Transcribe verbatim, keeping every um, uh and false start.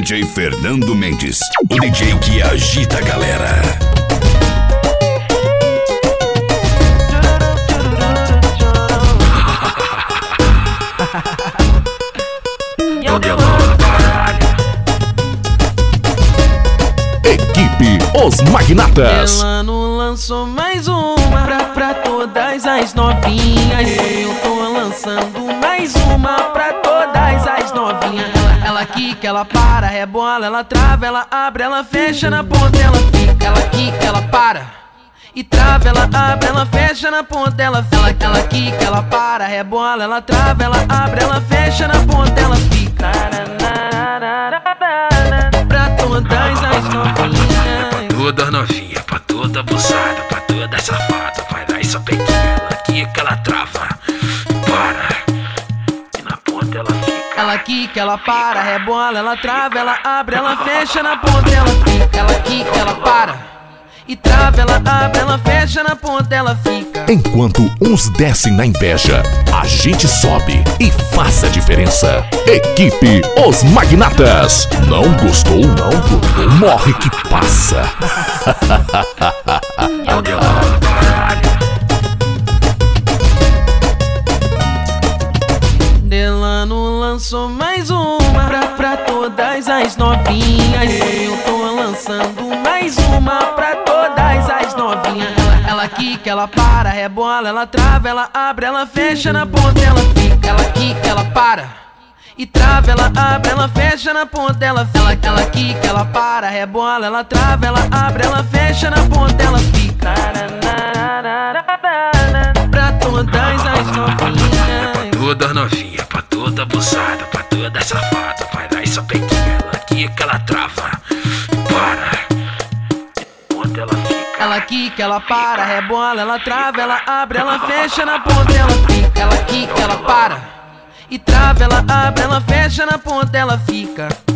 J Fernando Mendes, o D J que agita a galera. Equipe Os Magnatas. Delano lançou mais uma pra, pra todas as novinhas. Eu tô lançando mais uma pra todas as novinhas. Ela, ela quica, ela para, rebola, ela trava, ela abre, ela fecha na ponta, ela fica. Ela quica, ela para e trava, ela abre, ela fecha na ponta, ela fica. Ela, ela quica, ela para, rebola, ela trava, ela abre, ela fecha na ponta, ela fica. Pra todas as novinhas, Toda novinha, pra toda abusada, pra toda safada, vai lá e só pequinha, ela quica, ela trava, para, e na ponta ela fica. ela quica, ela para, rebola, ela trava, ela abre, ela fecha na ponta, ela fica. Ela quica, ela para e trava, ela abre, ela fecha na ponta, ela fica. Enquanto uns descem na inveja, a gente sobe e faz a diferença. Equipe Os Magnatas. Não gostou? Não gostou? Morre que passa. É o Delano, caralho. Delano lançou mais uma pra, pra todas as novinhas. Eu tô lançando mais uma pra todas as novinhas. Ela, ela quica, ela para, rebola, ela trava, ela abre, ela fecha na ponta, ela fica. Ela quica, ela para e trava, ela abre, ela fecha na ponta, ela fica. Ela, ela quica, ela para, rebola, ela trava, ela abre, ela fecha na ponta, ela fica. Pra todas as novinhas, Toda novinha, pra toda abusada, pra toda safada, vai lá e só pequinha, ela quica, ela trava, para, e na ponta ela fica. ela quica, ela para, rebola, ela trava, ela abre, ela fecha na ponta, ela fica. Ela quica, ela para e trava, ela abre, ela fecha na ponta, ela fica.